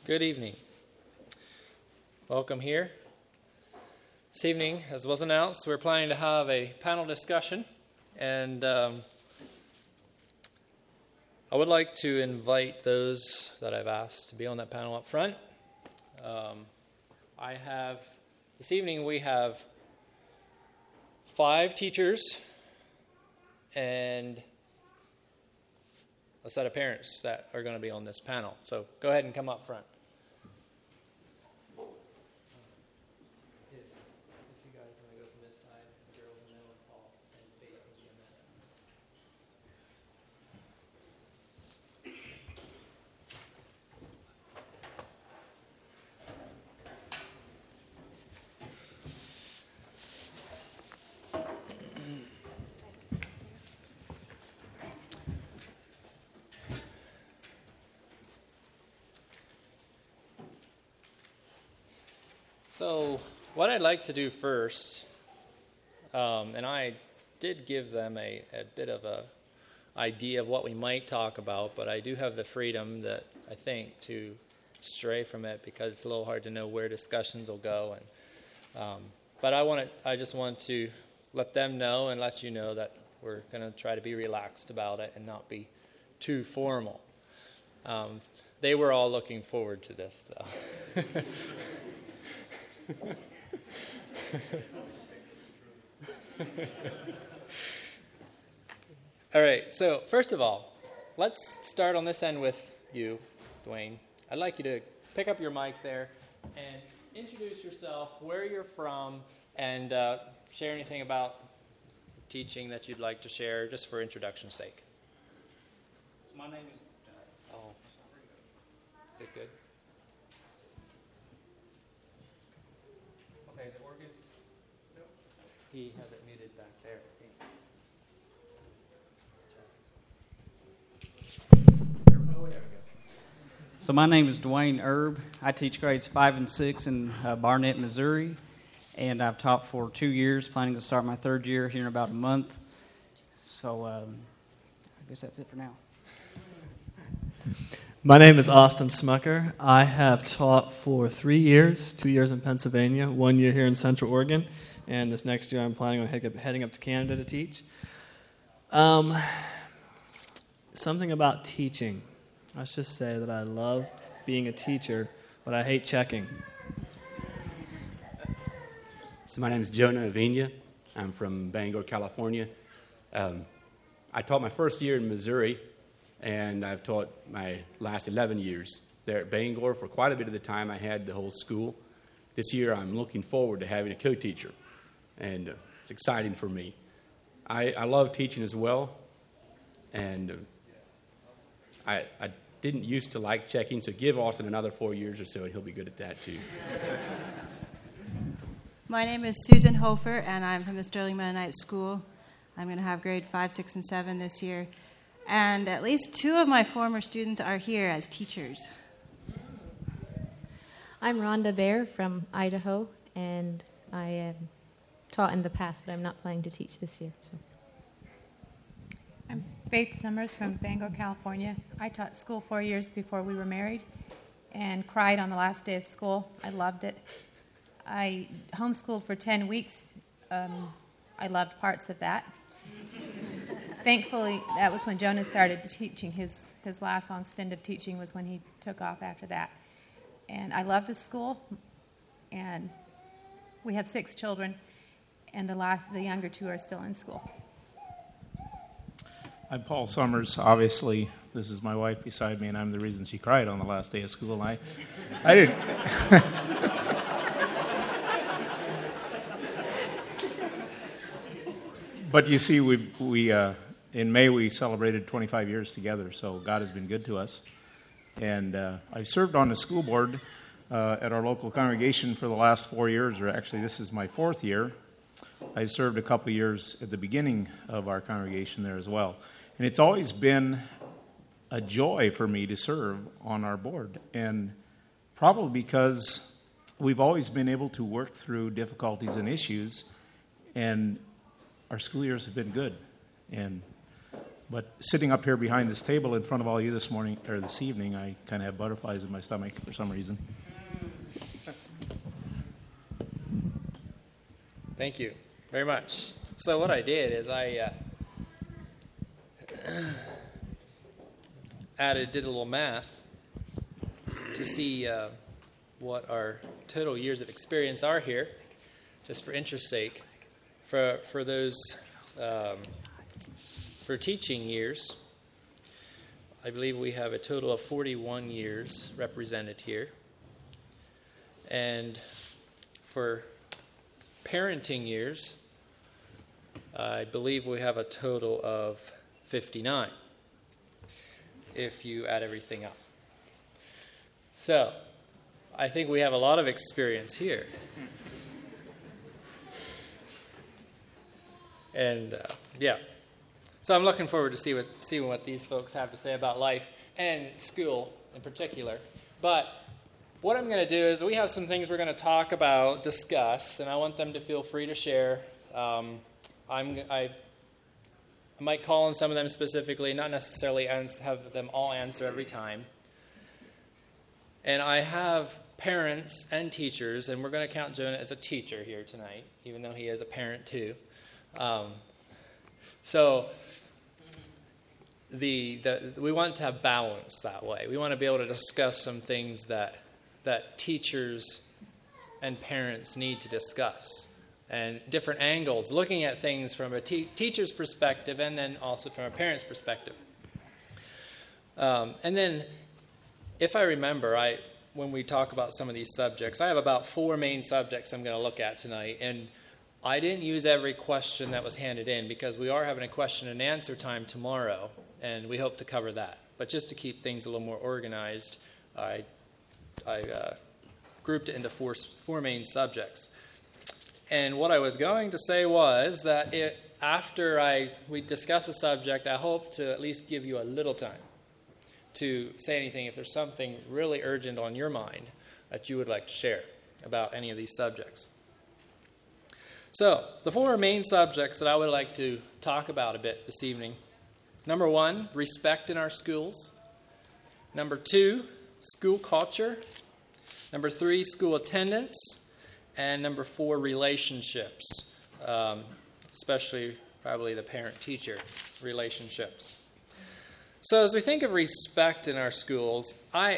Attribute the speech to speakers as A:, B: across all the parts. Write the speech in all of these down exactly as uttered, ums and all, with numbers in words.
A: Good evening. Welcome here. This evening, as was announced, we're planning to have a panel discussion, and um, I would like to invite those that I've asked to be on that panel up front. Um, I have, this evening we have five teachers and a set of parents that are going to be on this panel. So go ahead and come up front. So what I'd like to do first, um, and I did give them a, a bit of a idea of what we might talk about, but I do have the freedom that I think to stray from it because it's a little hard to know where discussions will go. And um, but I want to, I just want to let them know and let you know that we're going to try to be relaxed about it and not be too formal. Um, they were all looking forward to this, though. All right, so first of all, let's start on this end with you, Dwayne. I'd like you to pick up your mic there and introduce yourself, where you're from, and uh, share anything about teaching that you'd like to share, just for introduction's sake.
B: So my name is...
A: Oh, is it good?
B: Okay, is it working? Nope.
A: He has it muted back there.
B: Oh, there we go. So my name is Dwayne Erb. I teach grades five and six in uh, Barnett, Missouri, and I've taught for two years, planning to start my third year here in about a month. So um, I guess that's it for now.
C: My name is Austin Smucker. I have taught for three years, two years in Pennsylvania, one year here in Central Oregon, and this next year I'm planning on heading up to Canada to teach. Um, something about teaching. Let's just say that I love being a teacher, but I hate checking.
D: So my name is Jonah Avenia. I'm from Bangor, California. Um, I taught my first year in Missouri, and I've taught my last eleven years there at Bangor. For quite a bit of the time, I had the whole school. This year, I'm looking forward to having a co-teacher, and uh, it's exciting for me. I, I love teaching as well, and uh, I, I didn't used to like checking, so give Austin another four years or so, and he'll be good at that too.
E: My name is Susan Hofer, and I'm from the Sterling Mennonite School. I'm going to have grade five, six, and seven this year. And at least two of my former students are here as teachers.
F: I'm Rhonda Bear from Idaho, and I have taught in the past, but I'm not planning to teach this year. So.
G: I'm Faith Summers from Bangor, California. I taught school four years before we were married and cried on the last day of school. I loved it. I homeschooled for ten weeks. Um, I loved parts of that. Thankfully, that was when Jonah started teaching. His his last long stint of teaching was when he took off after that. And I love the school. And we have six children, and the last the younger two are still in school.
H: I'm Paul Summers. Obviously, this is my wife beside me, and I'm the reason she cried on the last day of school. And I, I didn't. But you see, we we. Uh, In May, we celebrated twenty-five years together, so God has been good to us. And uh, I've served on the school board uh, at our local congregation for the last four years, or actually this is my fourth year. I served a couple of years at the beginning of our congregation there as well. And it's always been a joy for me to serve on our board, and probably because we've always been able to work through difficulties and issues, and our school years have been good. And But sitting up here behind this table in front of all you this morning or this evening, I kind of have butterflies in my stomach for some reason.
A: Thank you very much. So what I did is I uh, added, did a little math to see uh, what our total years of experience are here, just for interest's sake. For for those um, for teaching years, I believe we have a total of forty-one years represented here, and for parenting years, I believe we have a total of fifty-nine, if you add everything up. So, I think we have a lot of experience here. And, uh, yeah. So I'm looking forward to see what, seeing what these folks have to say about life and school in particular. But what I'm going to do is we have some things we're going to talk about, discuss, and I want them to feel free to share. Um, I'm, I, I might call on some of them specifically, not necessarily ans- have them all answer every time. And I have parents and teachers, and we're going to count Jonah as a teacher here tonight, even though he is a parent too. Um, so the, the we want to have balance that way. We want to be able to discuss some things that that teachers and parents need to discuss, and different angles, looking at things from a te- teacher's perspective and then also from a parent's perspective. Um, and then, if I remember, I when we talk about some of these subjects, I have about four main subjects I'm going to look at tonight, and I didn't use every question that was handed in because we are having a question and answer time tomorrow, and we hope to cover that. But just to keep things a little more organized, I I uh, grouped it into four, four main subjects. And what I was going to say was that it, after I we discuss a subject, I hope to at least give you a little time to say anything if there's something really urgent on your mind that you would like to share about any of these subjects. So, the four main subjects that I would like to talk about a bit this evening. Number one, respect in our schools. Number two, school culture. Number three, school attendance. And number four, relationships, um, especially probably the parent-teacher relationships. So as we think of respect in our schools, I,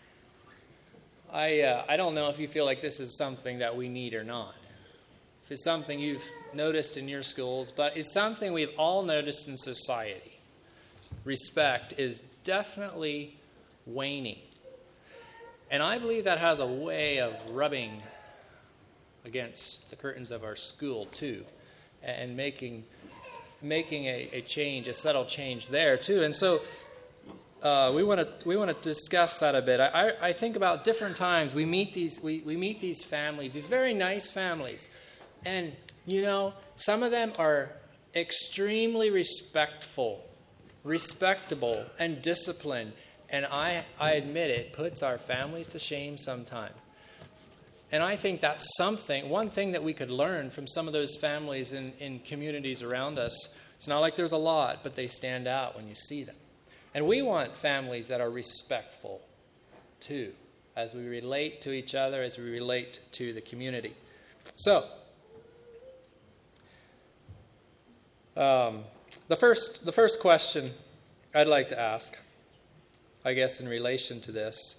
A: I, uh, I don't know if you feel like this is something that we need or not. If it's something you've noticed in your schools, but it's something we've all noticed in society. Respect is definitely waning. And I believe that has a way of rubbing against the curtains of our school, too, and making making a, a change, a subtle change there, too. And so uh, we want to we want to discuss that a bit. I, I think about different times we meet these we, we meet these families, these very nice families, and you know some of them are extremely respectful, respectable, and disciplined. And I, I admit it puts our families to shame sometimes. And I think that's something, one thing that we could learn from some of those families in, in communities around us. It's not like there's a lot, but they stand out when you see them. And we want families that are respectful, too, as we relate to each other, as we relate to the community. So, um, the first the first question I'd like to ask, I guess in relation to this,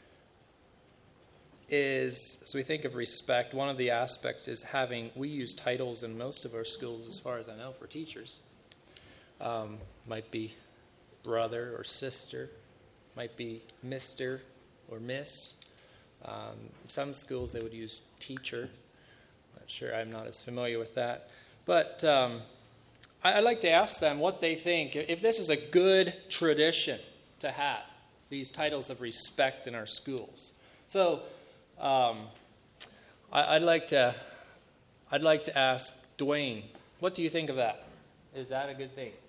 A: is, as we think of respect, one of the aspects is having, we use titles in most of our schools, as far as I know, for teachers. Um, might be brother or sister, might be Mister or Miss. Um, some schools they would use teacher. Not sure, I'm not as familiar with that. But um, I, I'd like to ask them what they think, if this is a good tradition to have, these titles of respect in our schools. So, um, I, I'd like to, I'd like to ask Dwayne, what do you think of that? Is that a good thing?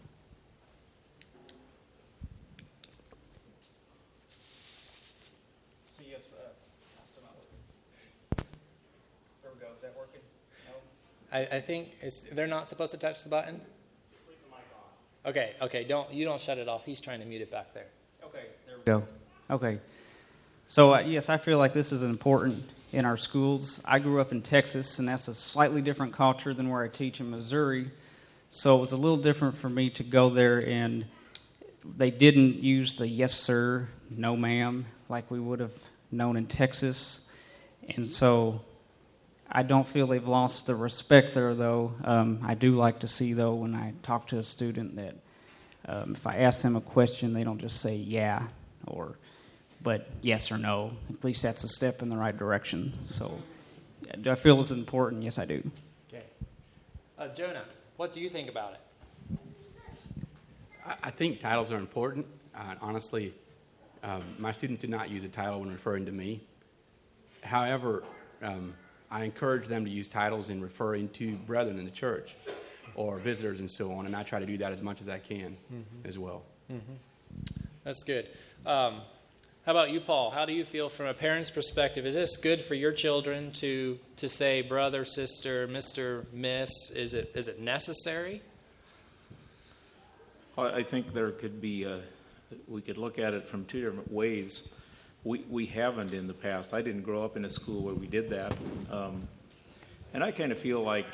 A: Yes, uh, there we go. Is that working? No. I, I think it's, they're not supposed to touch the button. Just leave the mic Okay, okay, don't you don't shut it off. He's trying to mute it back there.
B: Okay, there we go. Okay. So, uh, yes, I feel like this is important in our schools. I grew up in Texas, and that's a slightly different culture than where I teach in Missouri. So it was a little different for me to go there, and they didn't use the yes, sir, no, ma'am, like we would have known in Texas. And so I don't feel they've lost the respect there, though. Um, I do like to see, though, when I talk to a student that um, if I ask them a question, they don't just say yeah or but yes or no. At least that's a step in the right direction. So do I feel it's important? Yes, I do.
A: Okay. Uh, Jonah, what do you think about it?
D: I, I think titles are important. Uh, honestly, um, my students do not use a title when referring to me. However, um, I encourage them to use titles in referring to brethren in the church or visitors and so on, and I try to do that as much as I can mm-hmm. as well.
A: Mm-hmm. That's good. Um, how about you, Paul? How do you feel from a parent's perspective? Is this good for your children to to say brother, sister, Mister, Miss? Is it is it necessary?
H: I think there could be, a, we could look at it from two different ways. We we haven't in the past. I didn't grow up in a school where we did that. Um, and I kind of feel like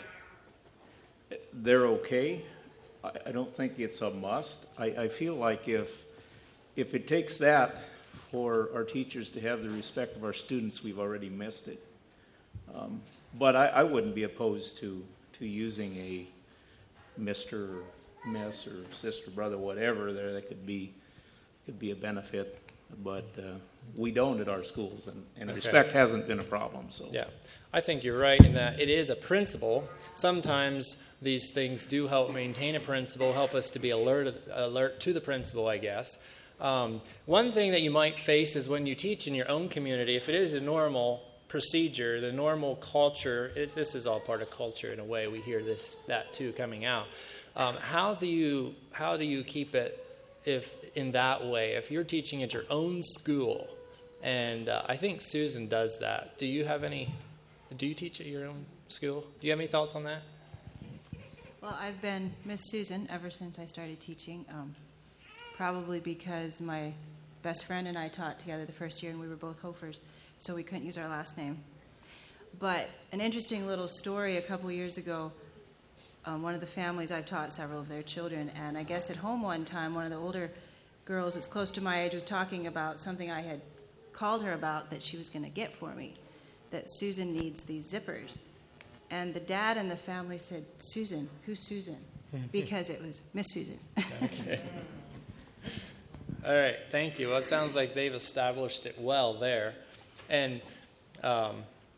H: they're okay. I, I don't think it's a must. I, I feel like if if it takes that for our teachers to have the respect of our students, we've already missed it. Um, but I, I wouldn't be opposed to, to using a Mister, Miss, or sister, brother, whatever there. That could be could be a benefit. But uh, we don't at our schools, and, and okay. respect hasn't been a problem. So
A: yeah, I think you're right in that it is a principle. Sometimes these things do help maintain a principle, help us to be alert alert to the principle, I guess. Um, one thing that you might face is when you teach in your own community, if it is a normal procedure, the normal culture, it's, this is all part of culture in a way. We hear this that too coming out. Um, how do you how do you keep it if in that way? If you're teaching at your own school, and uh, I think Susan does that. Do you have any? Do you teach at your own school? Do you have any thoughts on that?
E: Well, I've been Miss Susan ever since I started teaching. Um, Probably because my best friend and I taught together the first year, and we were both Hofers, so we couldn't use our last name. But an interesting little story, a couple years ago, um, one of the families, I've taught several of their children, and I guess at home one time, one of the older girls that's close to my age was talking about something I had called her about that she was going to get for me, that Susan needs these zippers. And the dad and the family said, Susan, who's Susan? Because it was Miss Susan.
A: Okay. All right, thank you. Well, it sounds like they've established it well there. And um,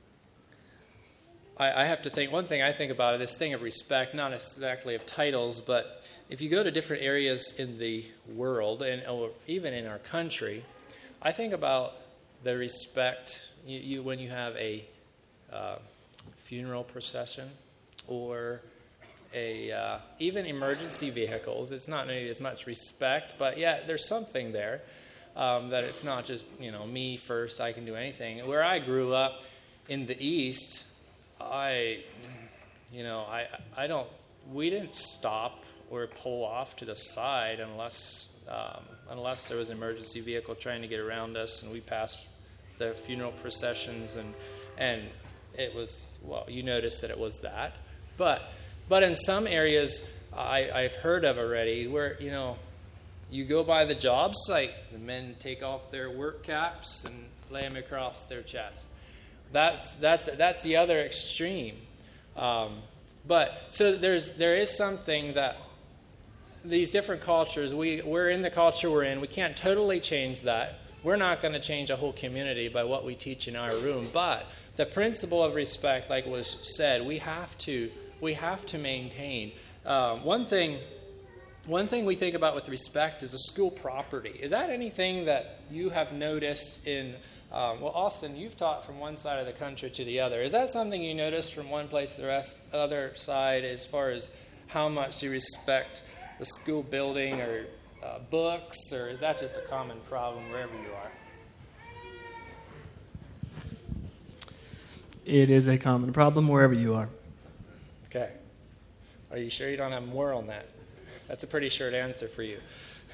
A: I, I have to think, one thing I think about it, this thing of respect, not exactly of titles, but if you go to different areas in the world, and or even in our country, I think about the respect you, you when you have a uh, funeral procession or A, uh, even emergency vehicles. It's not nearly as much respect, but yeah, there's something there um, that it's not just, you know, me first, I can do anything. Where I grew up in the East, I, you know, I, I don't, we didn't stop or pull off to the side unless, um, unless there was an emergency vehicle trying to get around us, and we passed the funeral processions, and, and it was, well, you noticed that it was that, but But in some areas I, I've heard of already where, you know, you go by the job site, the men take off their work caps and lay them across their chest. That's that's that's the other extreme. Um, but so there's there is something that these different cultures, we, we're in the culture we're in. We can't totally change that. We're not going to change a whole community by what we teach in our room. But the principle of respect, like was said, we have to we have to maintain. Um, one thing, one thing we think about with respect is the school property. Is that anything that you have noticed in? Um, well, Austin, you've taught from one side of the country to the other. Is that something you noticed from one place to the rest, other side, as far as how much you respect the school building or uh, books, or is that just a common problem wherever you are?
C: It is a common problem wherever you are.
A: Okay. Are you sure you don't have more on that? That's a pretty short answer for you.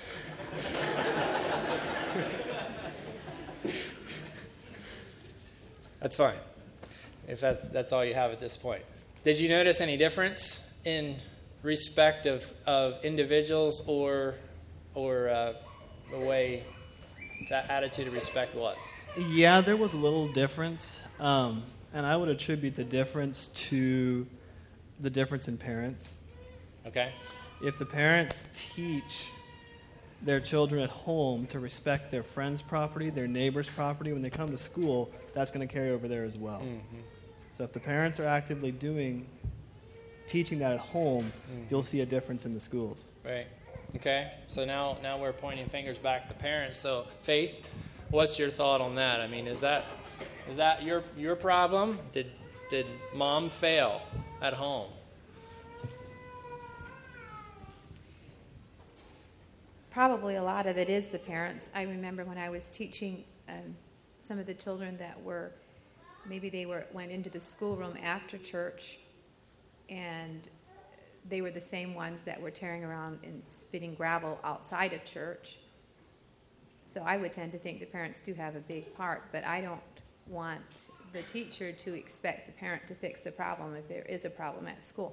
A: That's fine, if that's, that's all you have at this point. Did you notice any difference in respect of, of individuals or, or uh, the way that attitude of respect was?
C: Yeah, there was a little difference, um, and I would attribute the difference to the difference in parents.
A: Okay.
C: If the parents teach their children at home to respect their friends' property, their neighbor's property, when they come to school, that's going to carry over there as well. Mm-hmm. So if the parents are actively doing, teaching that at home, mm-hmm. you'll see a difference in the schools.
A: Right. Okay. So now, now we're pointing fingers back at the parents. So, Faith, what's your thought on that? I mean, is that is that your your problem? Did did mom fail at home?
G: Probably a lot of it is the parents. I remember when I was teaching um, some of the children that were, maybe they were went into the schoolroom after church, and they were the same ones that were tearing around and spitting gravel outside of church. So I would tend to think the parents do have a big part, but I don't want the teacher to expect the parent to fix the problem if there is a problem at school.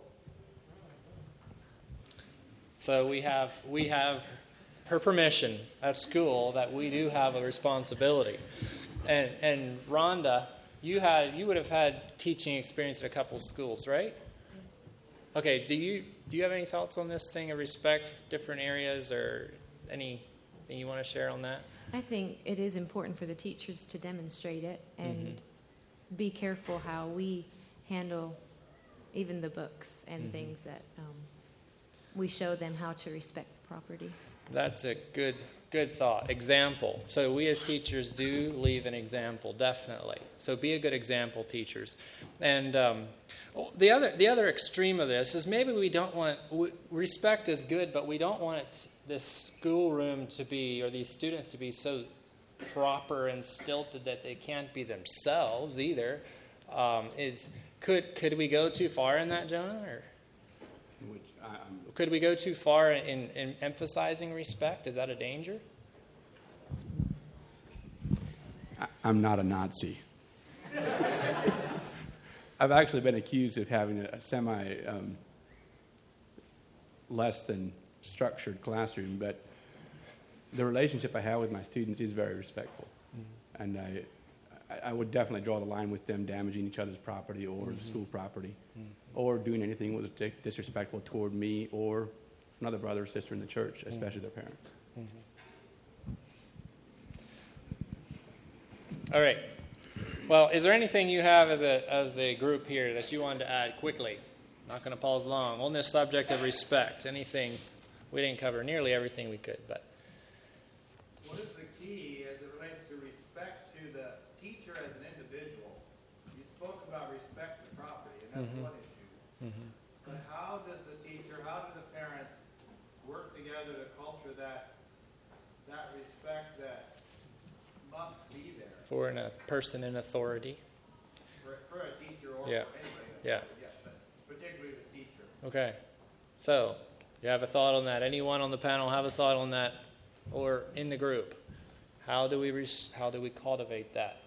A: So we have we have her permission at school that we do have a responsibility. And and Rhonda, you had you would have had teaching experience at a couple of schools, right? Okay, do you do you have any thoughts on this thing of respect, different areas, or anything you want to share on that?
F: I think it is important for the teachers to demonstrate it and mm-hmm. be careful how we handle even the books and mm-hmm. things that um, we show them how to respect the property.
A: That's a good good thought. Example. So we as teachers do leave an example, definitely. So be a good example, teachers. And um, the other the other extreme of this is maybe we don't want we, respect is good, but we don't want it, this schoolroom to be, or these students to be so proper and stilted that they can't be themselves either. Um, is could could we go too far in that, Jonah? Or?
D: Which I, I'm
A: Could we go too far in, in emphasizing respect? Is that a danger?
D: I, I'm not a Nazi. I've actually been accused of having a, a semi um, less than structured classroom, but the relationship I have with my students is very respectful, mm-hmm. and I, I would definitely draw the line with them damaging each other's property or mm-hmm. the school property, mm-hmm. or doing anything that was disrespectful toward me or another brother or sister in the church, especially mm-hmm. their parents.
A: Mm-hmm. All right. Well, is there anything you have as a as a group here that you wanted to add quickly? Not going to pause long on this subject of respect. Anything? We didn't cover nearly everything we could, but.
I: What is the key as it relates to respect to the teacher as an individual? You spoke about respect to property, and that's mm-hmm. one issue. Mm-hmm. But how does the teacher, how do the parents work together to culture that that respect that must be there
A: for a person in authority?
I: For, for a teacher or
A: yeah.
I: for anybody.
A: Yeah.
I: Yes, but particularly the teacher.
A: Okay. So, you have a thought on that? Anyone on the panel have a thought on that? Or in the group, how do we res- how do we cultivate that?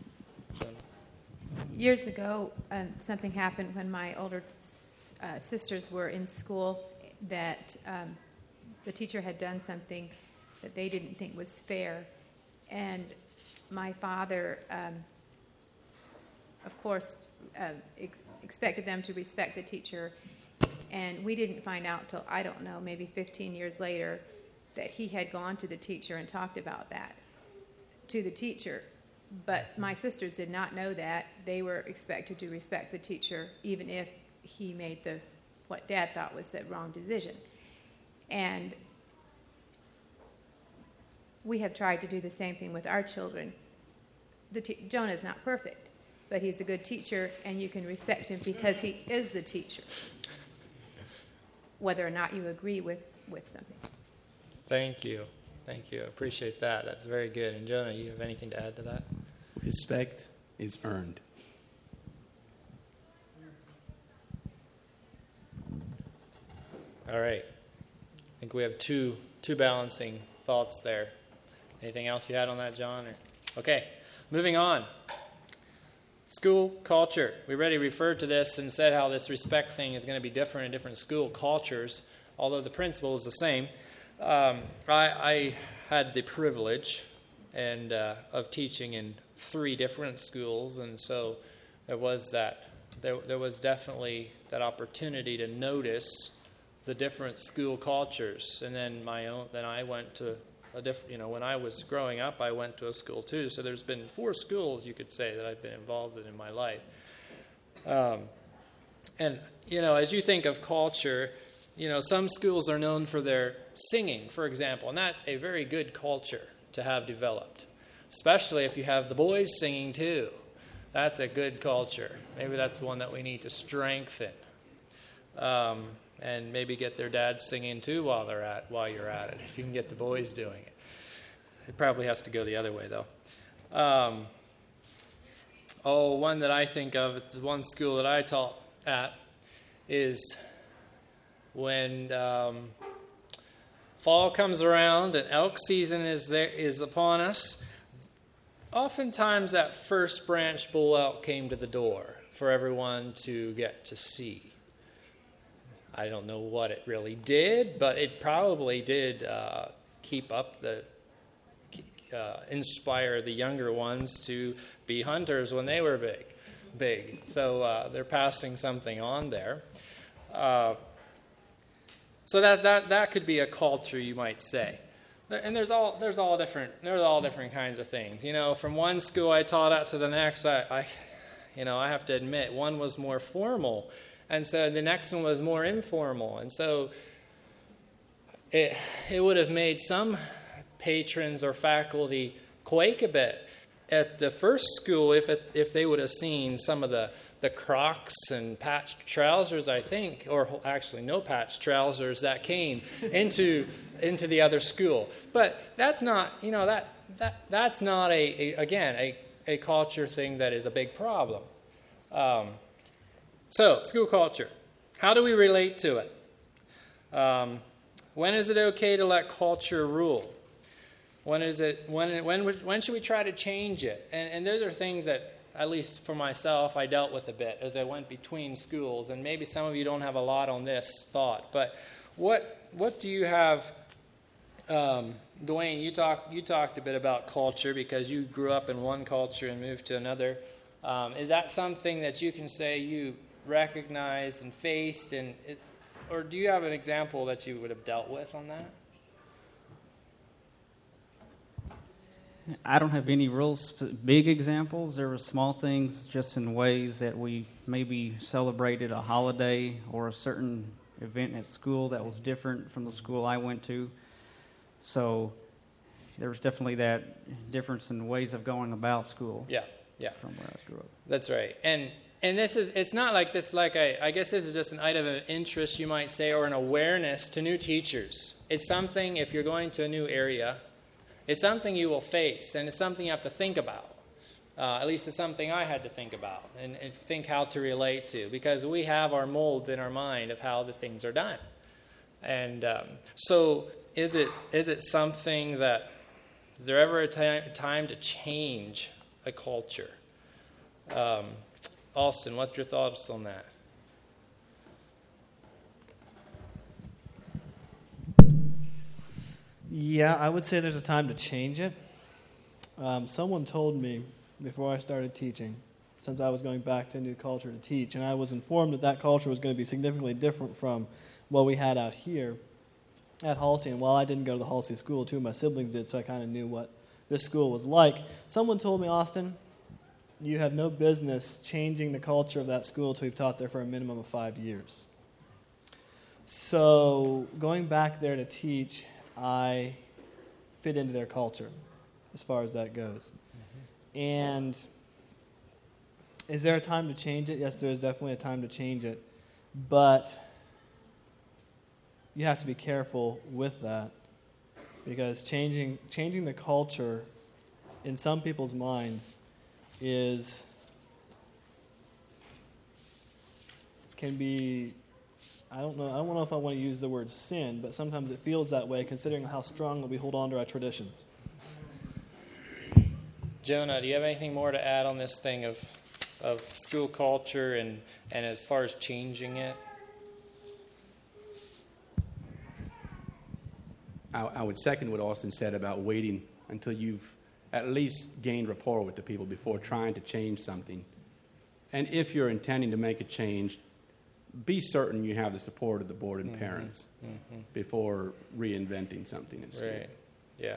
G: Years ago, um, something happened when my older uh, sisters were in school that um, the teacher had done something that they didn't think was fair, and my father, um, of course, uh, ex- expected them to respect the teacher, and we didn't find out till I don't know, maybe fifteen years later, that he had gone to the teacher and talked about that to the teacher. But my sisters did not know that. They were expected to respect the teacher even if he made the what Dad thought was the wrong decision. And we have tried to do the same thing with our children. The te- Jonah's not perfect, but he's a good teacher, and you can respect him because he is the teacher, whether or not you agree with, with something.
A: Thank you. Thank you. I appreciate that. That's very good. And Jonah, you have anything to add to that?
D: Respect is earned.
A: All right. think we have two two balancing thoughts there. Anything else you had on that, John? Or, okay, moving on. School culture. We already referred to this and said how this respect thing is going to be different in different school cultures, although the principle is the same. Um, I, I had the privilege and uh, of teaching in three different schools, and so there was that. There, there was definitely that opportunity to notice the different school cultures, and then my own. Then I went to a different. You know, when I was growing up, I went to a school too. So there's been four schools, you could say, that I've been involved in in my life. Um, and you know, as you think of culture, you know, some schools are known for their singing, for example, and that's a very good culture to have developed, especially if you have the boys singing too. That's a good culture. Maybe that's one that we need to strengthen, um, and maybe get their dads singing too while they're at while you're at it. If you can get the boys doing it, it probably has to go the other way though. Um, oh, one that I think of, it's one school that I taught at, is when um, fall comes around and elk season is there is upon us. Oftentimes that first branch bull elk came to the door for everyone to get to see. I don't know what it really did, but it probably did uh, keep up the, uh, inspire the younger ones to be hunters when they were big. big. So uh, they're passing something on there. Uh, so that, that, that could be a culture, you might say. And there's all there's all different there's all different kinds of things. You know, from one school I taught out to the next, I, I, you know, I have to admit, one was more formal, and so the next one was more informal, and so it it would have made some patrons or faculty quake a bit at the first school if it, if they would have seen some of the the Crocs and patched trousers, I think, or actually no patched trousers that came into into the other school. But that's not, you know, that that that's not a, a again a a culture thing that is a big problem. Um, so school culture, how do we relate to it? Um, when is it okay to let culture rule? When is it when when when should we try to change it? And and those are things that, at least for myself, I dealt with a bit as I went between schools, and maybe some of you don't have a lot on this thought. But what what do you have, um, Dwayne? You talked you talked a bit about culture because you grew up in one culture and moved to another. Um, is that something that you can say you recognized and faced, and it, or do you have an example that you would have dealt with on that?
B: I don't have any real sp- big examples. There were small things just in ways that we maybe celebrated a holiday or a certain event at school that was different from the school I went to. So there was definitely that difference in ways of going about school.
A: Yeah, yeah.
B: From where I grew up.
A: That's right. And and this is, it's not like this, like I, I guess this is just an item of interest, you might say, or an awareness to new teachers. It's something, if you're going to a new area, it's something you will face, and it's something you have to think about. Uh, at least it's something I had to think about and, and think how to relate to, because we have our molds in our mind of how the things are done. And um, so is it is it something that, is there ever a time, time to change a culture? Um, Austin, what's your thoughts on that?
C: Yeah, I would say there's a time to change it. Um, someone told me before I started teaching, since I was going back to a new culture to teach, and I was informed that that culture was going to be significantly different from what we had out here at Halsey. And while I didn't go to the Halsey school, two of my siblings did, so I kind of knew what this school was like. Someone told me, Austin, you have no business changing the culture of that school until you've taught there for a minimum of five years. So going back there to teach, I fit into their culture as far as that goes. Mm-hmm. And is there a time to change it? Yes, there is definitely a time to change it. But you have to be careful with that, because changing changing the culture in some people's mind is can be I don't know, I don't know if I want to use the word sin, but sometimes it feels that way considering how strongly we hold on to our traditions.
A: Jonah, do you have anything more to add on this thing of of school culture and, and as far as changing it?
D: I, I would second what Austin said about waiting until you've at least gained rapport with the people before trying to change something. And if you're intending to make a change, be certain you have the support of the board and
A: Mm-hmm.
D: parents
A: Mm-hmm.
D: before reinventing something in school.
A: Right. Yeah.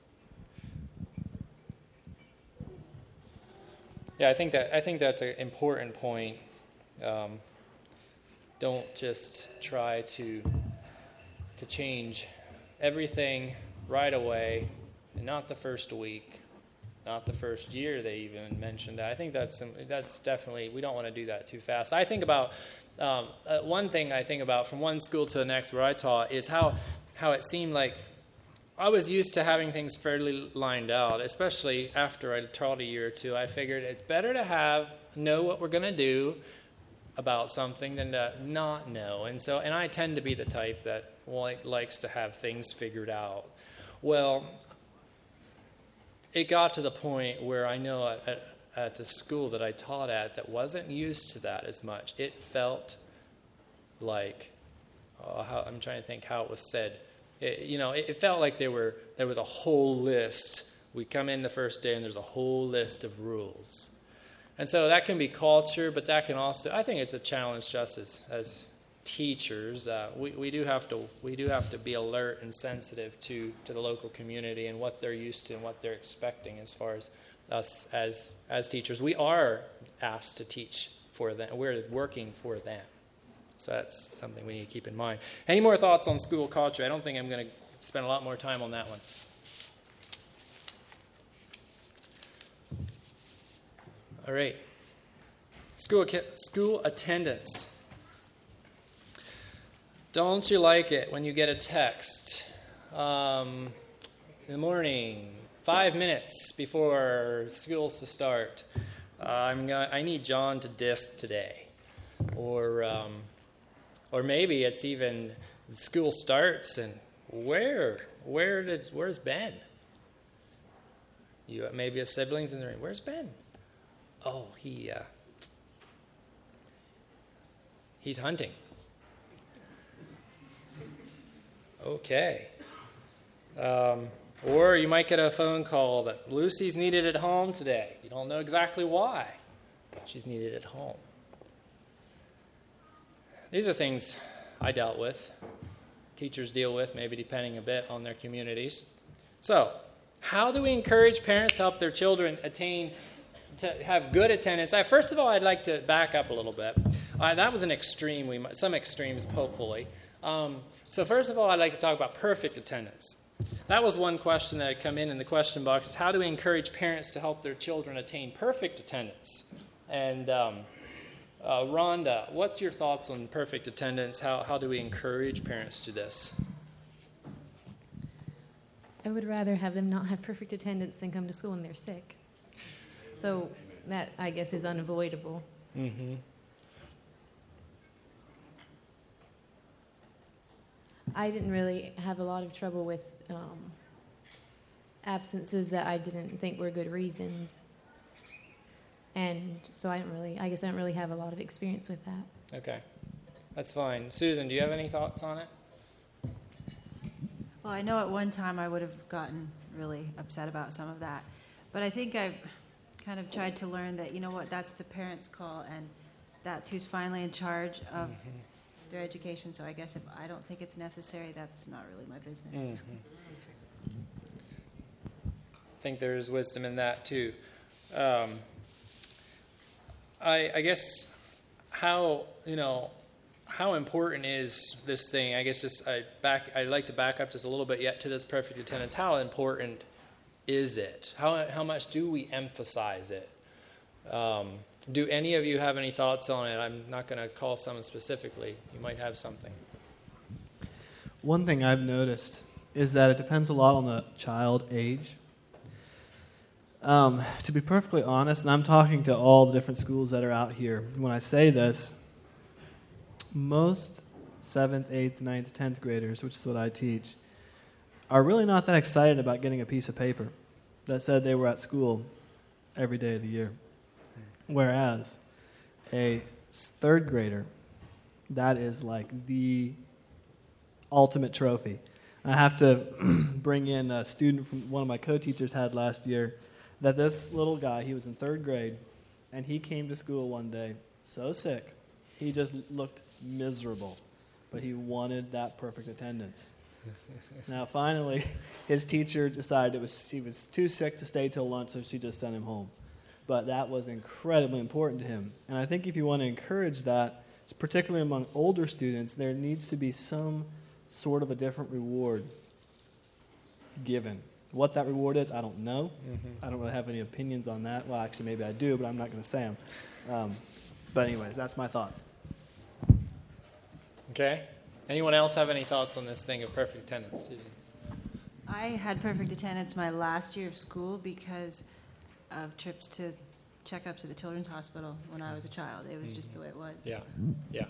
A: Yeah, I think that I think that's an important point. Um, don't just try to to change everything right away, and not the first week, not the first year. They even mentioned that. I think that's that's definitely, we don't want to do that too fast. I think about um, uh, one thing I think about from one school to the next where I taught is how how it seemed like I was used to having things fairly lined out, especially after I taught a year or two. I figured it's better to have know what we're going to do about something than to not know. And so, and I tend to be the type that like, likes to have things figured out. Well, it got to the point where I know at, at, at the school that I taught at that wasn't used to that as much. It felt like, oh, how, I'm trying to think how it was said. It, you know, it, it felt like there were there was a whole list. We come in the first day and there's a whole list of rules. And so that can be culture, but that can also, I think it's a challenge just as, as teachers. Uh, we, we do have to we do have to be alert and sensitive to, to the local community and what they're used to and what they're expecting as far as us as as teachers. We are asked to teach for them. We're working for them. So that's something we need to keep in mind. Any more thoughts on school culture? I don't think I'm going to spend a lot more time on that one. All right. School school attendance. Don't you like it when you get a text um, in the morning, five minutes before school's to start? Uh, I'm gonna, I need John to disc today, or um, or maybe it's even school starts and where where did where's Ben? You maybe have siblings in the room. Where's Ben? Oh, he uh, he's hunting. Okay. Um, or you might get a phone call that Lucy's needed at home today. You don't know exactly why, but she's needed at home. These are things I dealt with, teachers deal with, maybe depending a bit on their communities. So, how do we encourage parents to help their children attain, to have good attendance? I, first of all, I'd like to back up a little bit. Uh, that was an extreme, we might, some extremes, hopefully. Um, so first of all, I'd like to talk about perfect attendance. That was one question that had come in in the question box, is how do we encourage parents to help their children attain perfect attendance? And um, uh, Rhonda, what's your thoughts on perfect attendance? How, how do we encourage parents to this?
F: I would rather have them not have perfect attendance than come to school when they're sick. So that, I guess, is unavoidable.
A: Mm-hmm.
F: I didn't really have a lot of trouble with um, absences that I didn't think were good reasons. And so I don't really, I guess I don't really have a lot of experience with that.
A: Okay. That's fine. Susan, do you have any thoughts on it?
E: Well, I know at one time I would have gotten really upset about some of that. But I think I've kind of tried to learn that, you know what, that's the parents' call, and that's who's finally in charge of mm-hmm. their education. So I guess if I don't think it's necessary, that's not really my business.
A: Mm-hmm. I think there's wisdom in that, too. Um, I, I guess how, you know, how important is this thing? I guess just I back. I'd like to back up just a little bit yet to this perfect attendance. How important is it? How how much do we emphasize it? Um, do any of you have any thoughts on it? I'm not going to call someone specifically. You might have something.
C: One thing I've noticed is that it depends a lot on the child age. Um, to be perfectly honest, and I'm talking to all the different schools that are out here, when I say this, most seventh, eighth, ninth, tenth graders, which is what I teach, are really not that excited about getting a piece of paper that said they were at school every day of the year. Whereas a third grader, that is like the ultimate trophy. I have to bring in a student from one of my co-teachers had last year, that this little guy, he was in third grade, and he came to school one day so sick, he just looked miserable, but he wanted that perfect attendance. Now, finally, his teacher decided it was he was too sick to stay till lunch, so she just sent him home. But that was incredibly important to him. And I think if you want to encourage that, particularly among older students, there needs to be some sort of a different reward given. What that reward is, I don't know. Mm-hmm. I don't really have any opinions on that. Well, actually, maybe I do, but I'm not going to say them. Um, but anyways, that's my thoughts.
A: Okay. Anyone else have any thoughts on this thing of perfect attendance? Susan?
E: I had perfect attendance my last year of school because of trips to checkups at the Children's Hospital when I was a child. It was mm-hmm. just the way it was.
A: Yeah, yeah.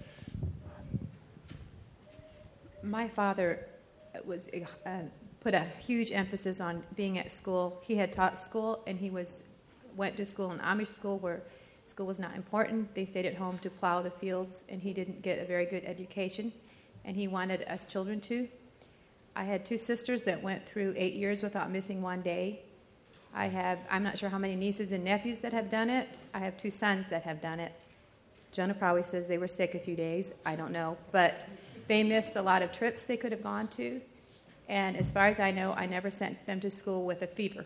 G: My father was uh, put a huge emphasis on being at school. He had taught school, and he was went to school in Amish school where school was not important. They stayed at home to plow the fields, and he didn't get a very good education, and he wanted us children to. I had two sisters that went through eight years without missing one day. I have, I'm not sure how many nieces and nephews that have done it. I have two sons that have done it. Jonah probably says they were sick a few days. I don't know. But they missed a lot of trips they could have gone to. And as far as I know, I never sent them to school with a fever.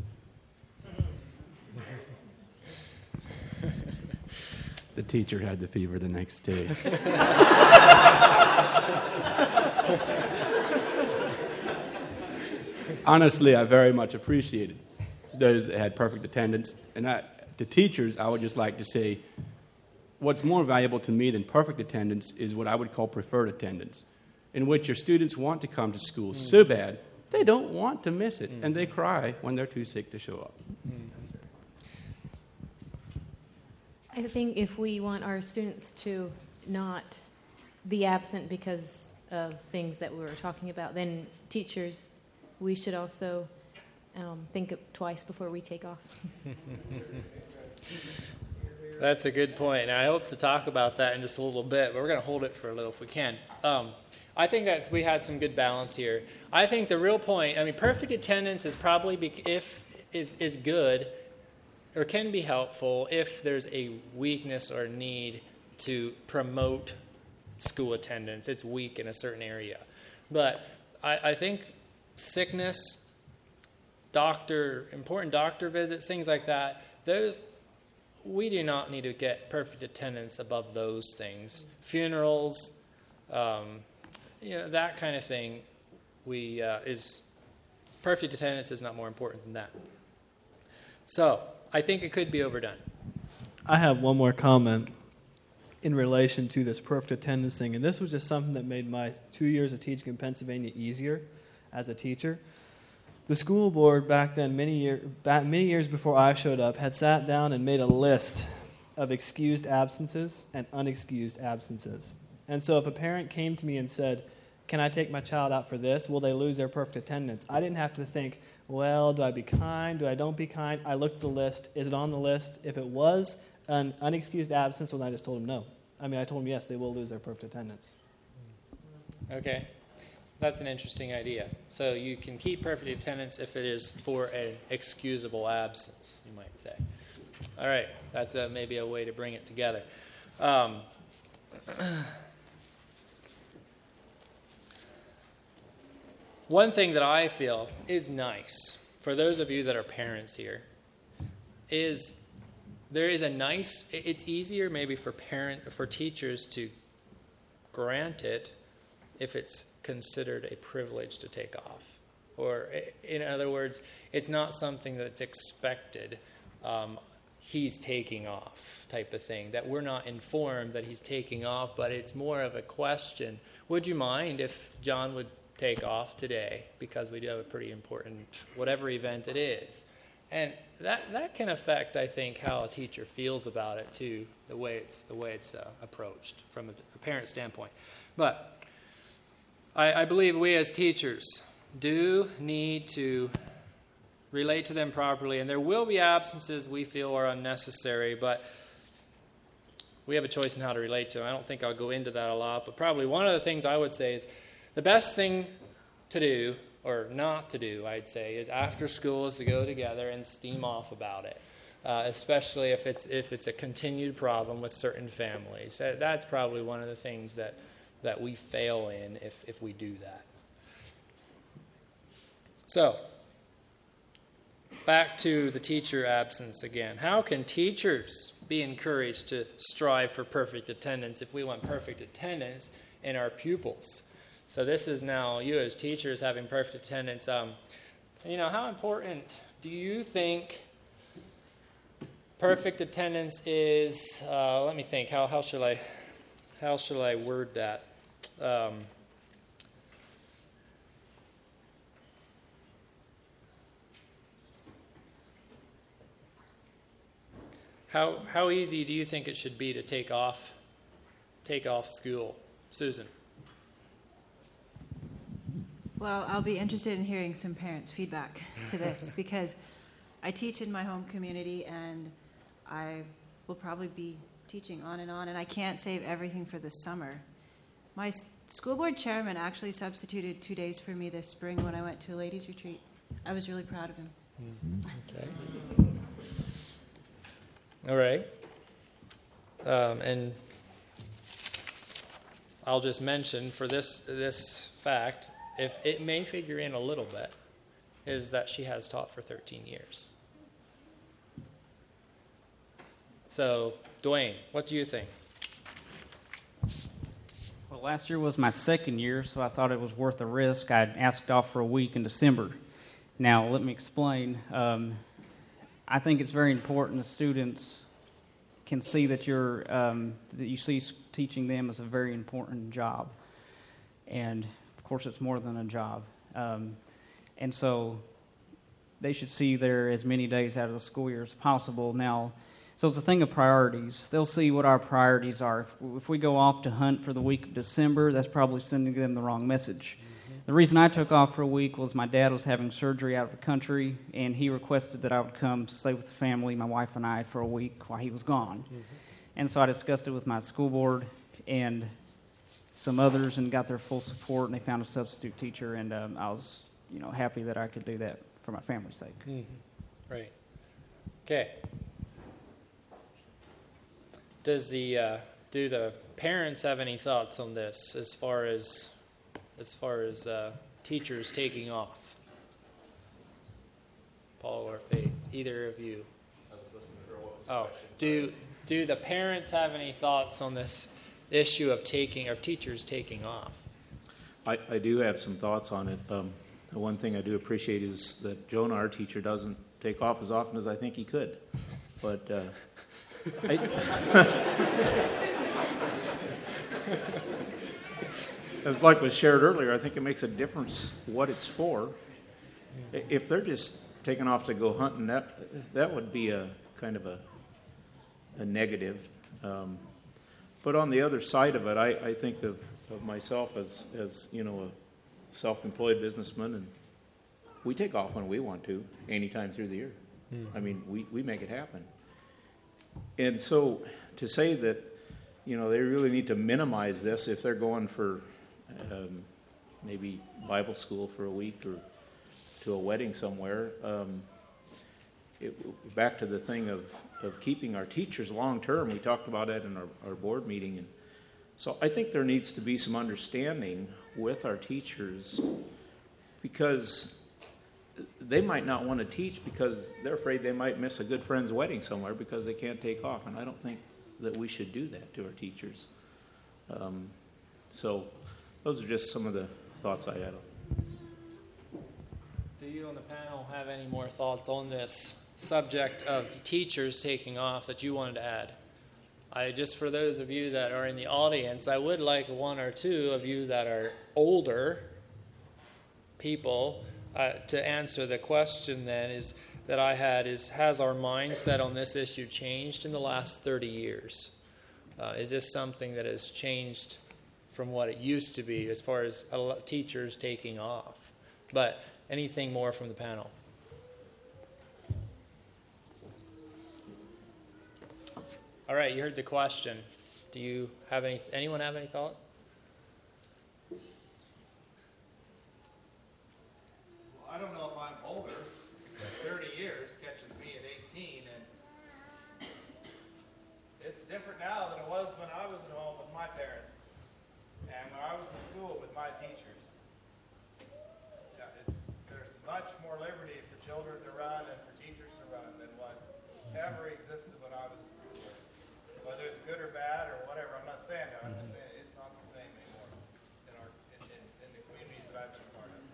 D: The teacher had the fever the next day. Honestly, I very much appreciated those that had perfect attendance. And I, to teachers, I would just like to say, what's more valuable to me than perfect attendance is what I would call preferred attendance, in which your students want to come to school mm. so bad, they don't want to miss it, mm. and they cry when they're too sick to show up. Mm.
F: I think if we want our students to not be absent because of things that we were talking about, then teachers, we should also um, think twice before we take off.
A: That's a good point, and I hope to talk about that in just a little bit, but we're going to hold it for a little if we can. Um, I think that we had some good balance here. I think the real point, I mean, perfect attendance is probably, be, if is is good, or can be helpful if there's a weakness or need to promote school attendance. It's weak in a certain area. But I, I think sickness, doctor, important doctor visits, things like that, those, we do not need to get perfect attendance above those things. Funerals, um, you know, that kind of thing, we uh, is perfect attendance is not more important than that. So I think it could be overdone.
C: I have one more comment in relation to this perfect attendance thing, and this was just something that made my two years of teaching in Pennsylvania easier as a teacher. The school board back then, many, year, back many years before I showed up, had sat down and made a list of excused absences and unexcused absences. And so if a parent came to me and said, can I take my child out for this? Will they lose their perfect attendance? I didn't have to think, well, do I be kind? Do I don't be kind? I looked at the list. Is it on the list? If it was an unexcused absence, well, I just told them no. I mean, I told them, yes, they will lose their perfect attendance.
A: Okay. That's an interesting idea. So you can keep perfect attendance if it is for an excusable absence, you might say. All right. That's a, maybe a way to bring it together. Um, one thing that I feel is nice, for those of you that are parents here, is there is a nice, it's easier maybe for parent, for teachers to grant it if it's considered a privilege to take off. Or, in other words, it's not something that's expected. Um, he's taking off type of thing, that we're not informed that he's taking off, but it's more of a question. Would you mind if John would take off today because we do have a pretty important whatever event it is? and that that can affect, I think, how a teacher feels about it too, the way it's the way it's uh, approached from a, a parent standpoint. But I, I believe we as teachers do need to relate to them properly, and there will be absences we feel are unnecessary, but we have a choice in how to relate to them. I don't think I'll go into that a lot, but probably one of the things I would say is the best thing to do, or not to do, I'd say, is after school is to go together and steam off about it, uh, especially if it's if it's a continued problem with certain families. That, that's probably one of the things that, that we fail in if, if we do that. So, back to the teacher absence again. How can teachers be encouraged to strive for perfect attendance if we want perfect attendance in our pupils? So this is now you as teachers having perfect attendance. Um, you know, how important do you think perfect attendance is? Uh, let me think. How how shall I how shall I word that? Um, how how easy do you think it should be to take off take off school, Susan?
E: Well, I'll be interested in hearing some parents' feedback to this because I teach in my home community and I will probably be teaching on and on, and I can't save everything for the summer. My s- school board chairman actually substituted two days for me this spring when I went to a ladies' retreat. I was really proud of him.
A: Okay. All right. Um, and I'll just mention for this this fact, if it may figure in a little bit, is that she has taught for thirteen years. So, Dwayne, what do you think?
B: Well, last year was my second year, so I thought it was worth the risk. I asked off for a week in December. Now, let me explain. Um, I think it's very important the students can see that you're um, that you see teaching them as a very important job, and of course, it's more than a job. Um, and so, they should see there as many days out of the school year as possible. Now, so it's a thing of priorities. They'll see what our priorities are. If, if we go off to hunt for the week of December, that's probably sending them the wrong message. Mm-hmm. The reason I took off for a week was my dad was having surgery out of the country, and he requested that I would come stay with the family, my wife and I, for a week while he was gone. Mm-hmm. And so I discussed it with my school board and some others and got their full support, and they found a substitute teacher, and um, I was, you know, happy that I could do that for my family's sake.
A: Mm-hmm. Right. Okay. Does the uh, do the parents have any thoughts on this as far as as far as uh, teachers taking off? Paul or Faith, either of you?
H: I was listening to her. What was the
A: oh,
H: question?
A: do do the parents have any thoughts on this issue of taking of teachers taking off?
H: I, I do have some thoughts on it. Um, the one thing I do appreciate is that Jonah, our teacher, doesn't take off as often as I think he could, but. Uh, I, as like was shared earlier, I think it makes a difference what it's for. If they're just taking off to go hunting, that that would be a kind of a a negative. Um, but on the other side of it, I, I think of, of myself as as you know a self-employed businessman, and we take off when we want to, anytime through the year. Mm-hmm. I mean, we, we make it happen. And so to say that, you know, they really need to minimize this if they're going for um, maybe Bible school for a week or to a wedding somewhere, um, it, back to the thing of, of keeping our teachers long term, we talked about that in our, our board meeting. And so I think there needs to be some understanding with our teachers because they might not want to teach because they're afraid they might miss a good friend's wedding somewhere because they can't take off. And I don't think that we should do that to our teachers. Um, so those are just some of the thoughts I had.
A: Do you on the panel have any more thoughts on this subject of teachers taking off that you wanted to add? I just for those of you that are in the audience, I would like one or two of you that are older people Uh, to answer the question then is, that I had is, has our mindset on this issue changed in the last thirty years? Uh, is this something that has changed from what it used to be as far as a lot, teachers taking off? But anything more from the panel? All right, you heard the question. Do you have any? Anyone have any thought?
I: Well, I don't know if I'm older. thirty years catches me at eighteen, and it's different now than it was when I was at home with my parents and when I was in school with my teachers. Yeah, it's there's much more liberty for children to run and for teachers to run than what ever existed when I was in school. Whether it's good or bad or whatever, I'm not saying that. I'm just saying it's not the same anymore in our in, in, in the communities that I've been a part of.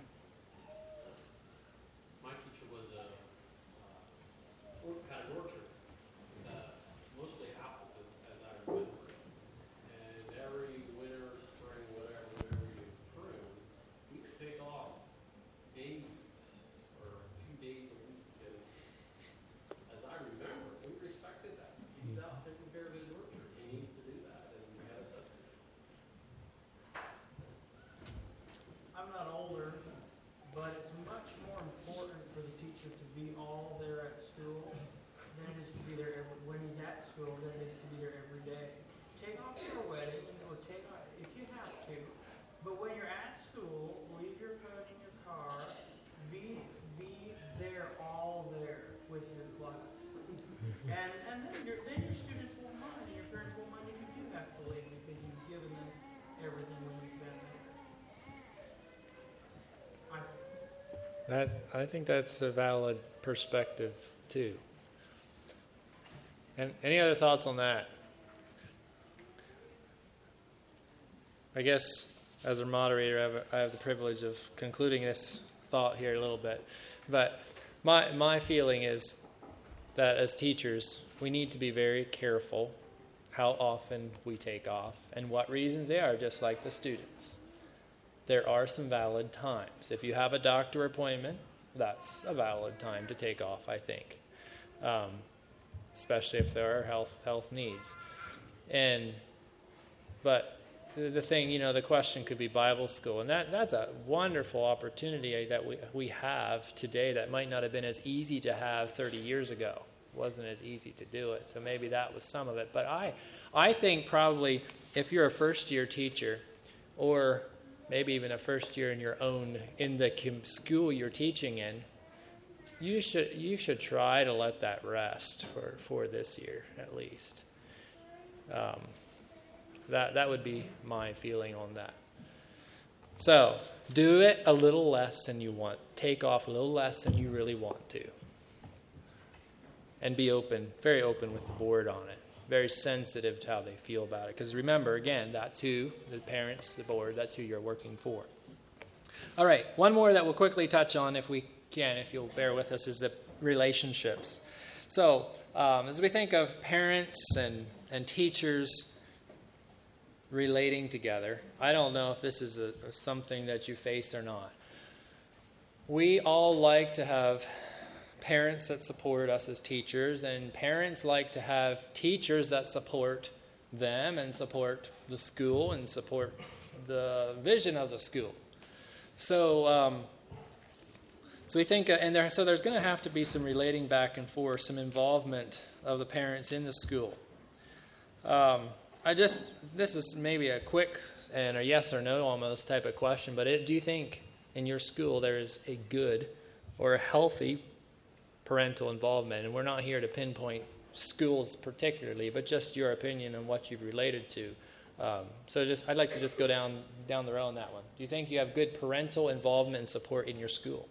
J: My teacher was a uh, had an orchard, uh, mostly apples, as, as I remember. And every winter, spring, whatever, whenever you prune, we could take off days or a few days a week. And as I remember, we respected that. He's out taking care of his orchard. He needs to do that, and we had a substitute.
K: I'm not older, but it's much more important for the teacher to be all there at school than it is to be there every, when he's at school than it is to be there every day. Take off for a wedding, or take off if you have to, but when you're at school, leave your phone in your car. Be be there, all there with your class, and and then your then your students won't mind, and your parents won't mind if you do have to leave because you've given them everything when you've been there. I
A: That I think that's a valid perspective too. And any other thoughts on that? I guess as a moderator, I have, I have the privilege of concluding this thought here a little bit. But my my feeling is that as teachers, we need to be very careful how often we take off and what reasons they are, just like the students. There are some valid times. If you have a doctor appointment, that's a valid time to take off, I think, um, especially if there are health health needs. And but the, the thing, you know, the question could be Bible school, and that that's a wonderful opportunity that we we have today that might not have been as easy to have thirty years ago. It wasn't as easy to do it, so maybe that was some of it. But I I think probably if you're a first year teacher, or maybe even a first year in your own, in the school you're teaching in, you should you should try to let that rest for, for this year at least. Um, that that would be my feeling on that. So do it a little less than you want. Take off a little less than you really want to. And be open, very open with the board on it. Very sensitive to how they feel about it. Because remember, again, that's who, the parents, the board, that's who you're working for. All right, one more that we'll quickly touch on if we can, if you'll bear with us, is the relationships. So um, as we think of parents and, and teachers relating together, I don't know if this is a, something that you face or not. We all like to have parents that support us as teachers, and parents like to have teachers that support them and support the school and support the vision of the school. So, um, so we think, uh, and there, so there's going to have to be some relating back and forth, some involvement of the parents in the school. Um, I just, this is maybe a quick and a yes or no almost type of question, but it, do you think in your school there is a good or a healthy parental involvement? And we're not here to pinpoint schools particularly, but just your opinion on what you've related to. Um, so just, I'd like to just go down down the row on that one. Do you think you have good parental involvement and support in your school?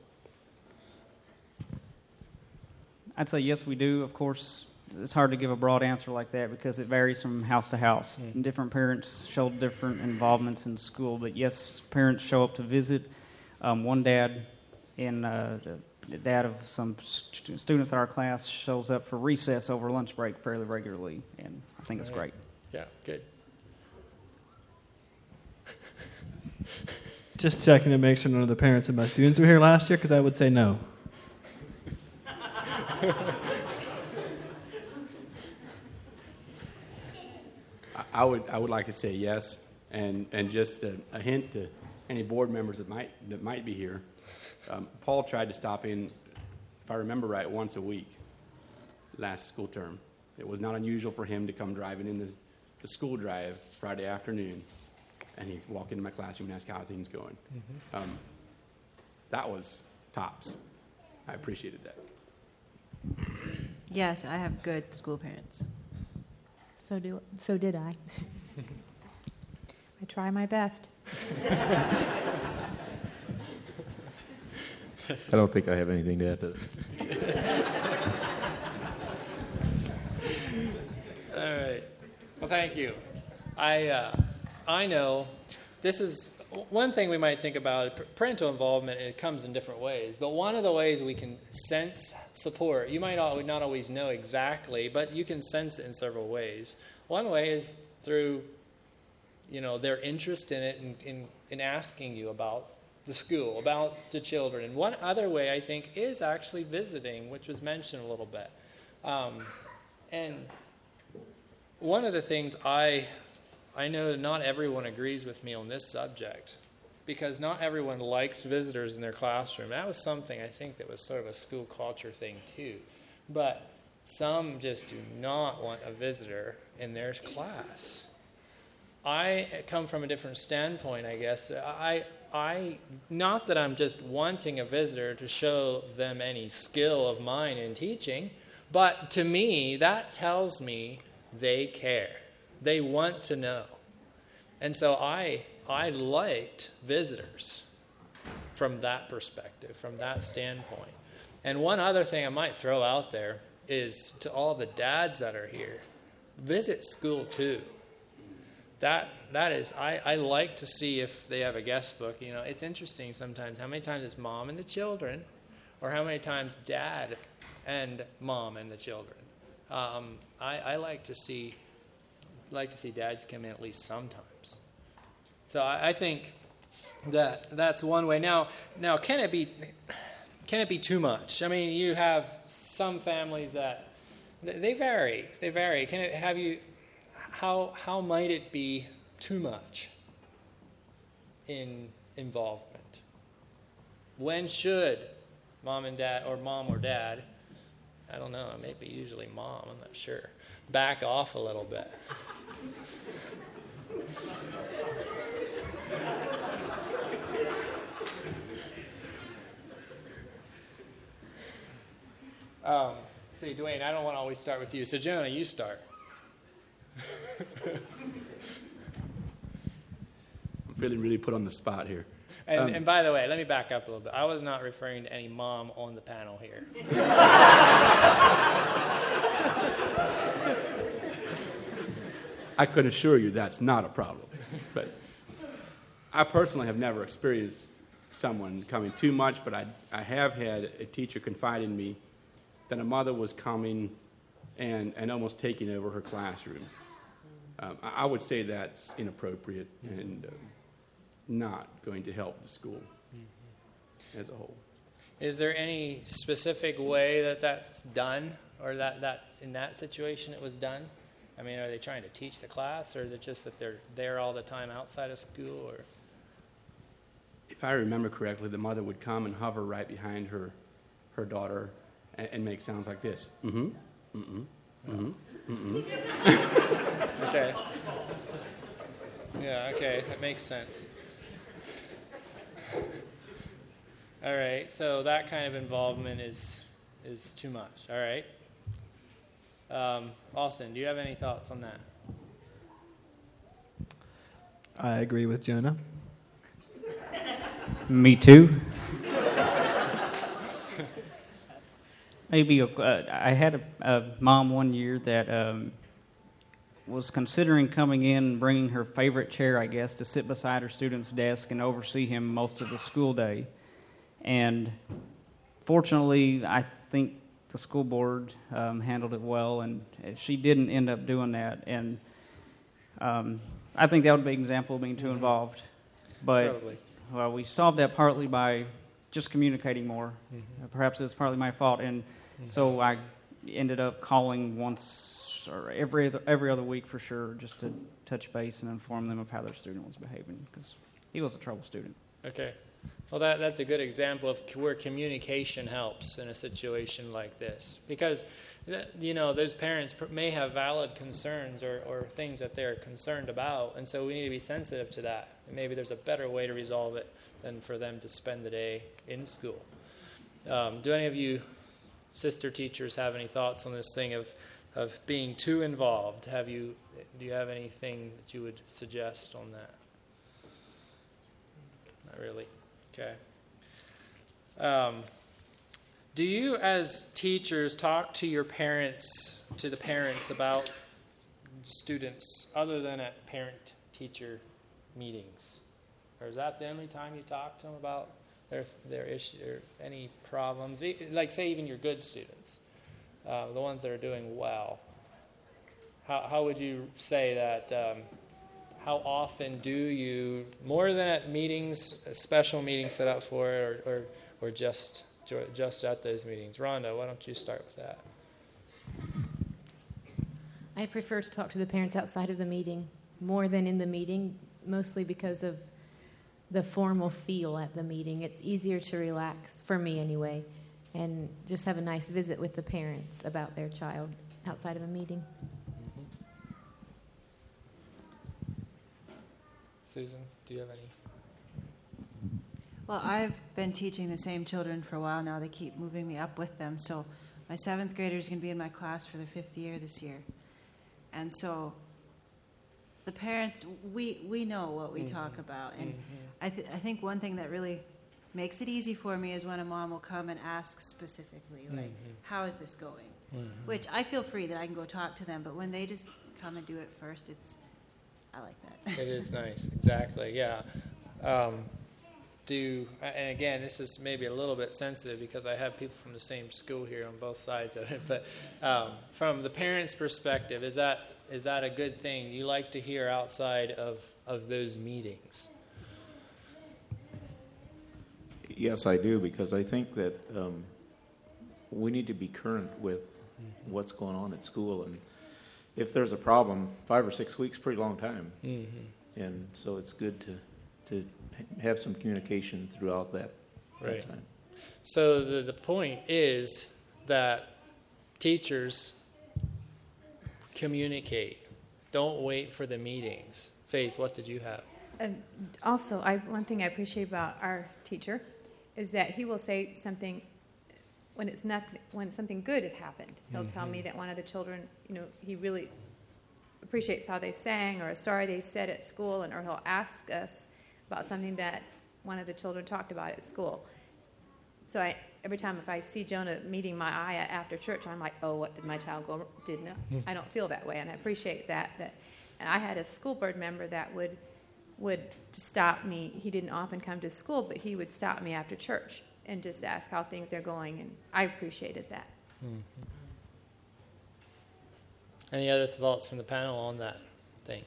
B: I'd say yes, we do. Of course, it's hard to give a broad answer like that because it varies from house to house. Mm. Different parents show different involvements in school, but yes, parents show up to visit. Um, one dad in uh, the dad of some st- students in our class shows up for recess over lunch break fairly regularly, and I think it's great.
A: Yeah, good.
C: Just checking to make sure none of the parents of my students were here last year, because I would say no.
D: I would I would like to say yes, and and just a, a hint to any board members that might that might be here. Um, Paul tried to stop in, if I remember right, once a week last school term. It was not unusual for him to come driving in the, the school drive Friday afternoon, and he'd walk into my classroom and ask how things going. Mm-hmm. Um, that was tops. I appreciated that.
E: Yes, I have good school parents.
F: So do so did I.
G: I try my best.
H: I don't think I have anything to add to that.
A: All right. Well, thank you. I uh, I know this is one thing we might think about. Parental involvement, it comes in different ways. But one of the ways we can sense support, you might not always know exactly, but you can sense it in several ways. One way is through, you know, their interest in it and in, in asking you about the school, about the children. And one other way, I think, is actually visiting, which was mentioned a little bit. Um, and one of the things I I know not everyone agrees with me on this subject, because not everyone likes visitors in their classroom. That was something I think that was sort of a school culture thing too. But some just do not want a visitor in their class. I come from a different standpoint, I guess. I, I, not that I'm just wanting a visitor to show them any skill of mine in teaching, but to me, that tells me they care. They want to know. And so I, I liked visitors from that perspective, from that standpoint. And one other thing I might throw out there is to all the dads that are here, visit school too. That that is, I, I like to see if they have a guest book. You know, it's interesting sometimes how many times it's mom and the children, or how many times dad and mom and the children. Um, I, I like to see like to see dads come in at least sometimes. So I, I think that that's one way. Now, now can it be can it be too much? I mean, you have some families that they vary. They vary. Can it have you? How how might it be too much in involvement? When should mom and dad, or mom or dad, I don't know, maybe usually mom, I'm not sure, back off a little bit? Um, see, Dwayne, I don't want to always start with you. So, Jonah, you start.
D: I'm feeling really put on the spot here.
A: And,
D: um,
A: and by the way, let me back up a little bit. I was not referring to any mom on the panel here.
D: I can assure you that's not a problem. But I personally have never experienced someone coming too much, but I, I have had a teacher confide in me that a mother was coming and, and almost taking over her classroom. Um, I, I would say that's inappropriate and um, not going to help the school mm-hmm. as a whole.
A: Is there any specific way that that's done, or that, that in that situation it was done? I mean, are they trying to teach the class, or is it just that they're there all the time outside of school? Or
D: if I remember correctly, the mother would come and hover right behind her her daughter and, and make sounds like this. Mm-hmm, mm-hmm, mm-hmm, mm-hmm.
A: Okay. Yeah, okay, that makes sense. All right, so that kind of involvement is is too much. All right. Um, Austin, do you have any thoughts on that?
C: I agree with Jonah.
B: Me too. Maybe a, uh, I had a, a mom one year that um, was considering coming in and bringing her favorite chair, I guess, to sit beside her student's desk and oversee him most of the school day. And fortunately, I think the school board um, handled it well, and she didn't end up doing that. And um, I think that would be an example of being too involved. But
A: Probably.
B: well, we solved that partly by just communicating more.
A: Mm-hmm.
B: Uh, perhaps it's partly my fault, and
A: Mm-hmm.
B: so I ended up calling once or every other, every other week for sure, just to touch base and inform them of how their student was behaving, because he was a trouble student.
A: Okay. Well, that, that's a good example of where communication helps in a situation like this. Because, you know, those parents may have valid concerns or, or things that they're concerned about, and so we need to be sensitive to that. And maybe there's a better way to resolve it than for them to spend the day in school. Um, do any of you sister teachers have any thoughts on this thing of, of being too involved? Have you, do you have anything that you would suggest on that? Not really. Okay. Um, do you, as teachers, talk to your parents, to the parents about students other than at parent-teacher meetings? Or is that the only time you talk to them about their their issue or any problems? Like, say, even your good students, uh, the ones that are doing well. How how would you say that? Um, How often do you, more than at meetings, a special meetings set up for it, or, or, or just just at those meetings? Rhonda, why don't you start with that?
F: I prefer to talk to the parents outside of the meeting more than in the meeting, mostly because of the formal feel at the meeting. It's easier to relax, for me anyway, and just have a nice visit with the parents about their child outside of a meeting.
A: Susan, do you have any?
E: Well, I've been teaching the same children for a while now. They keep moving me up with them. So my seventh grader is going to be in my class for their fifth year this year. And so the parents, we, we know what we mm-hmm. talk about. And mm-hmm. I, th- I think one thing that really makes it easy for me is when a mom will come and ask specifically, like, mm-hmm. how is this going? Mm-hmm. Which I feel free that I can go talk to them. But when they just come and do it first, it's, I like that.
A: It is nice, exactly, yeah. Um, do, and again, this is maybe a little bit sensitive because I have people from the same school here on both sides of it, but um, from the parents' perspective, is that is that a good thing? You like to hear outside of, of those meetings?
H: Yes, I do, because I think that um, we need to be current with mm-hmm. what's going on at school, and if there's a problem, five or six weeks, pretty long time. Mm-hmm. And so it's good to to have some communication throughout that,
A: right.
H: that time.
A: So the, the point is that teachers communicate. Don't wait for the meetings. Faith, what did you have?
G: And also, I, one thing I appreciate about our teacher is that he will say something when it's not, when something good has happened. He'll mm-hmm. tell me that one of the children, you know, he really appreciates how they sang or a story they said at school, and or he'll ask us about something that one of the children talked about at school. So I, every time if I see Jonah meeting my eye after church, I'm like, oh, what did my child go? Did no? I don't feel that way, and I appreciate that. That, and I had a school board member that would would stop me. He didn't often come to school, but he would stop me after church and just ask how things are going, and I appreciated that.
A: Mm-hmm. Any other thoughts from the panel on that thing?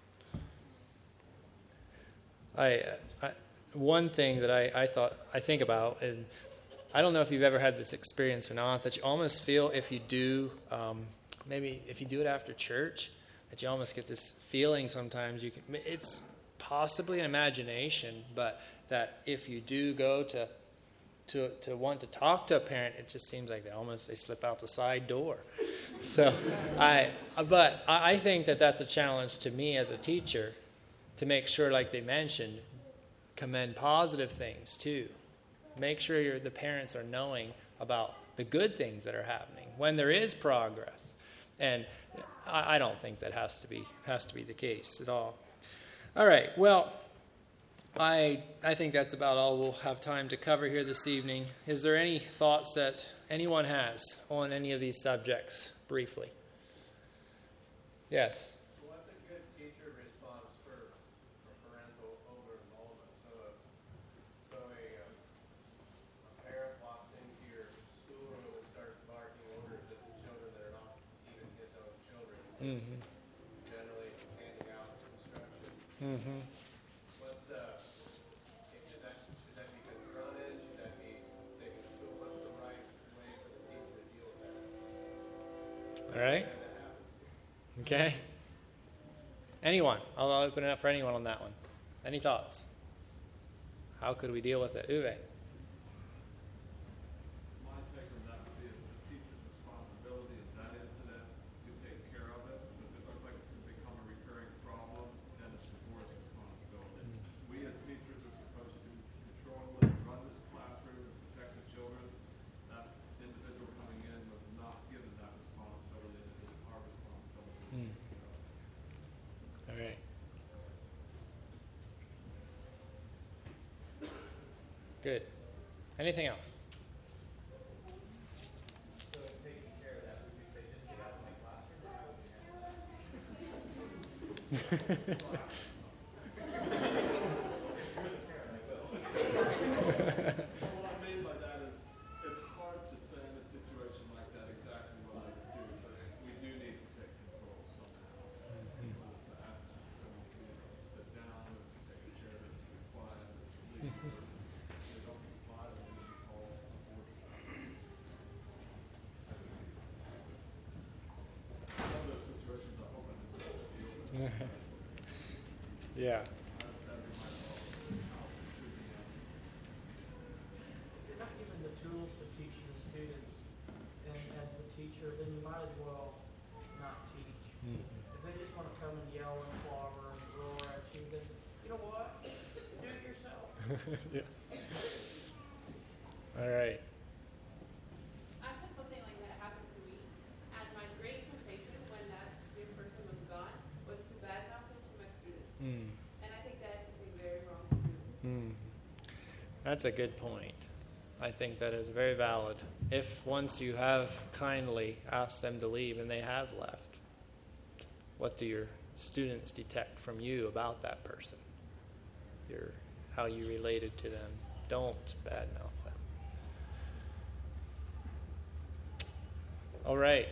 A: I, I one thing that I, I thought I think about, and I don't know if you've ever had this experience or not, that you almost feel if you do, um, maybe if you do it after church, that you almost get this feeling sometimes. You can, it's possibly an imagination, but that if you do go to to to want to talk to a parent, it just seems like they almost they slip out the side door. So I, but I think that that's a challenge to me as a teacher, to make sure, like they mentioned, commend positive things too. Make sure you're, the parents are knowing about the good things that are happening when there is progress, and I, I don't think that has to be has to be the case at all. All right, well, I I think that's about all we'll have time to cover here this evening. Is there any thoughts that anyone has on any of these subjects, briefly? Yes.
I: What's a good teacher response for, for parental over-involvement? So, a, so a, um, a parent walks into your schoolroom and starts barking orders at the children that are not even his own children,
A: Mm-hmm.
I: generally handing out instructions.
A: Mm-hmm.
I: What's the, does that, should that be confronted? Should that be
A: All right? Okay? Anyone? I'll open it up for anyone on that one. Any thoughts? How could we deal with it? Uwe?
L: My take on that would be it's the teacher's responsibility in that incident to take care of it. But if it looks like it's going to become a recurring problem, then it's the board's responsibility. We as teachers are supposed to control and run this classroom and protect the children. That individual coming in was not given that responsibility, and it is our responsibility.
A: Mm. All right. Good. Anything else?
I: So taking care of that, would we say just get out of my classroom, or how would you handle that?
L: What I mean by that is it's hard to say in a situation like that exactly what I would do, but we do need to take control somehow. To ask them to sit down and take a chair and be quiet and leave. If they don't comply, then we can call a board. Some of those situations I hope I never have to deal with.
A: Yeah.
K: If you're not given the tools to teach your students, and as the teacher, then you might as well not teach.
A: Mm-hmm.
K: If they just want to come and yell and clobber and roar at you, then you know what? Do it yourself.
A: Yeah. All right.
M: I had something like that happen to me, and my great temptation when that new person was gone was to badmouth them to my students.
A: Mm.
M: And I think that is something very wrong to do.
A: Mm. That's a good point. I think that is very valid. If once you have kindly asked them to leave and they have left, what do your students detect from you about that person? Your, how you related to them. Don't badmouth them. All right.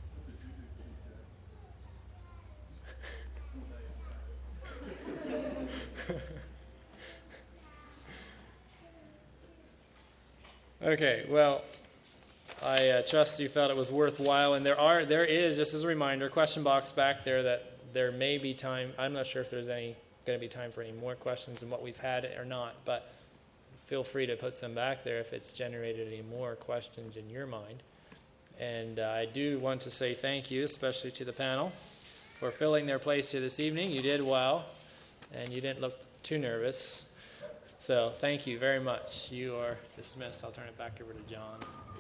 A: Okay, well, I uh, trust you felt it was worthwhile, and there are, there is, just as a reminder, a question box back there that there may be time. I'm not sure if there's any going to be time for any more questions than what we've had or not, but feel free to put some back there if it's generated any more questions in your mind. And uh, I do want to say thank you, especially to the panel, for filling their place here this evening. You did well, and you didn't look too nervous. So thank you very much. You are dismissed. I'll turn it back over to John.